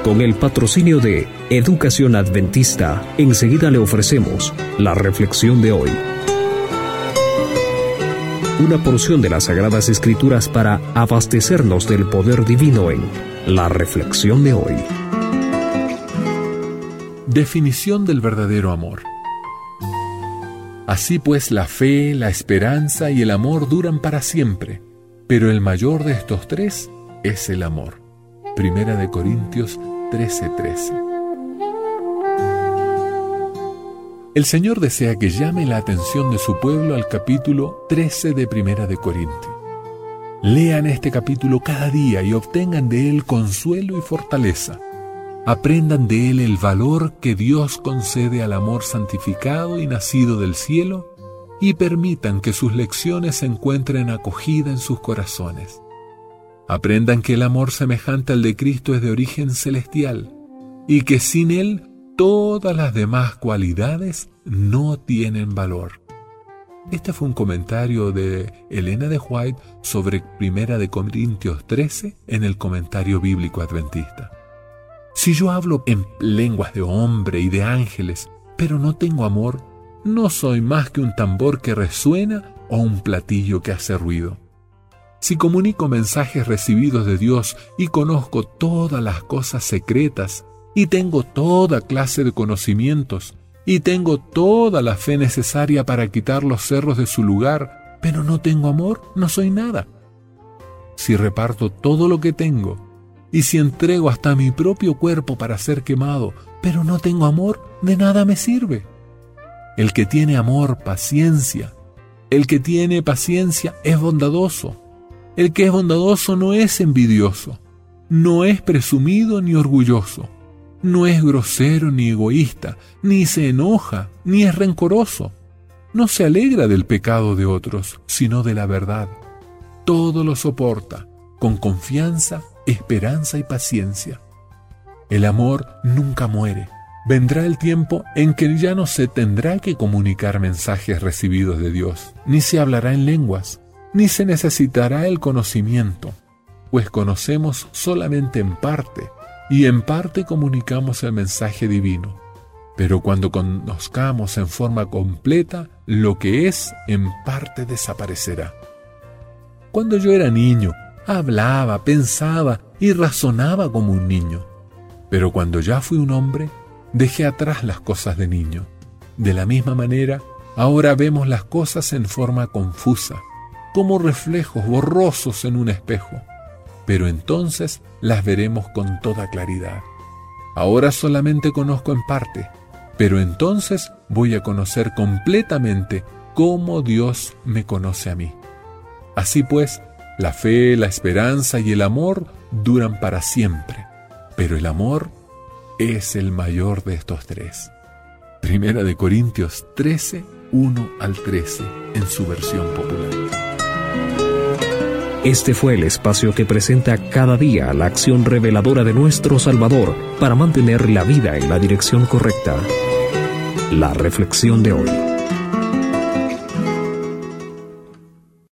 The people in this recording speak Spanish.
Con el patrocinio de Educación Adventista, enseguida le ofrecemos la reflexión de hoy. Una porción de las Sagradas Escrituras para abastecernos del poder divino en la reflexión de hoy. Definición del verdadero amor. Así pues, la fe, la esperanza y el amor duran para siempre, pero el mayor de estos tres es el amor. Primera de Corintios 13:13. El Señor desea que llame la atención de su pueblo al capítulo 13 de Primera de Corintios. Lean este capítulo cada día y obtengan de él consuelo y fortaleza. Aprendan de él el valor que Dios concede al amor santificado y nacido del cielo y permitan que sus lecciones encuentren acogida en sus corazones. Aprendan que el amor semejante al de Cristo es de origen celestial y que sin él todas las demás cualidades no tienen valor. Este fue un comentario de Elena de White sobre Primera de Corintios 13 en el Comentario Bíblico Adventista. Si yo hablo en lenguas de hombre y de ángeles, pero no tengo amor, no soy más que un tambor que resuena o un platillo que hace ruido. Si comunico mensajes recibidos de Dios y conozco todas las cosas secretas, y tengo toda clase de conocimientos, y tengo toda la fe necesaria para quitar los cerros de su lugar, pero no tengo amor, no soy nada. Si reparto todo lo que tengo, y si entrego hasta mi propio cuerpo para ser quemado, pero no tengo amor, de nada me sirve. El que tiene amor, paciencia. El que tiene paciencia es bondadoso. El que es bondadoso no es envidioso, no es presumido ni orgulloso, no es grosero ni egoísta, ni se enoja, ni es rencoroso. No se alegra del pecado de otros, sino de la verdad. Todo lo soporta, con confianza, esperanza y paciencia. El amor nunca muere. Vendrá el tiempo en que ya no se tendrá que comunicar mensajes recibidos de Dios, ni se hablará en lenguas, ni se necesitará el conocimiento, pues conocemos solamente en parte, y en parte comunicamos el mensaje divino. Pero cuando conozcamos en forma completa lo que es, en parte desaparecerá. Cuando yo era niño, hablaba, pensaba y razonaba como un niño. Pero cuando ya fui un hombre, dejé atrás las cosas de niño. De la misma manera, ahora vemos las cosas en forma confusa, como reflejos borrosos en un espejo. Pero entonces las veremos con toda claridad. Ahora solamente conozco en parte, pero entonces voy a conocer completamente cómo Dios me conoce a mí. Así pues, la fe, la esperanza y el amor duran para siempre, pero el amor es el mayor de estos tres. Primera de Corintios 13, 1 al 13, en su versión popular. Este fue el espacio que presenta cada día la acción reveladora de nuestro Salvador para mantener la vida en la dirección correcta. La reflexión de hoy.